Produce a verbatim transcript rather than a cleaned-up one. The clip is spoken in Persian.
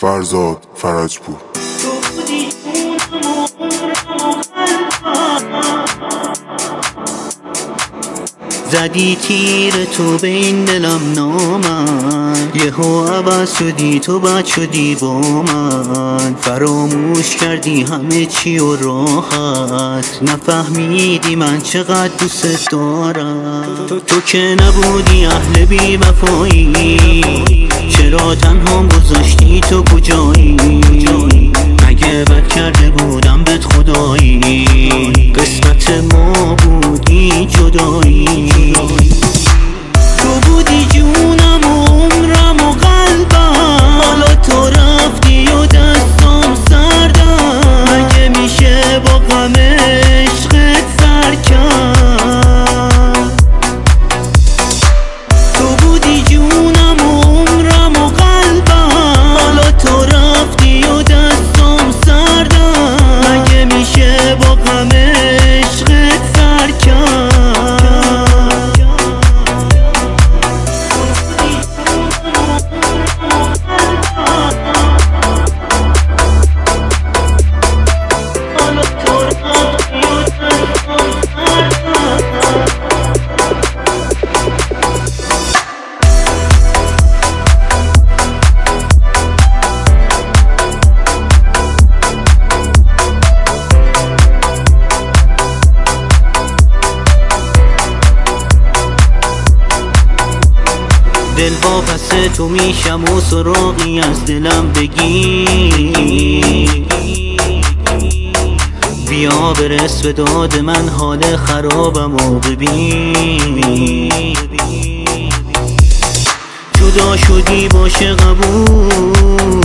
فرزاد فرجپور. زدی تیر تو به این دلم نامن، یهو عوض شدی تو بد شدی با من. فراموش کردی همه چی و راحت، نفهمیدی من چقدر دوست دارم. تو, تو که نبودی اهل بی وفایی، چرا تنها گذاشتی تو کجایی؟ مگه بد کرده بودم بهت خدایی؟ قسمت ما بودی جدایی. تو بودی جونم و عمرم و قلبم، حالا تو رفتی و دستم سردم. مگه میشه با غم عشقت سر کرد؟ تو بودی جونم و عمرم و قلبم، حالا تو رفتی و دستم سردم. مگه میشه با غم عشقت سر کرد؟ دل واپس تو میشم و سراغی از دلم بگی. بیا برس به داد من، حال خرابم و ببین. جدا شدی باشه قبول،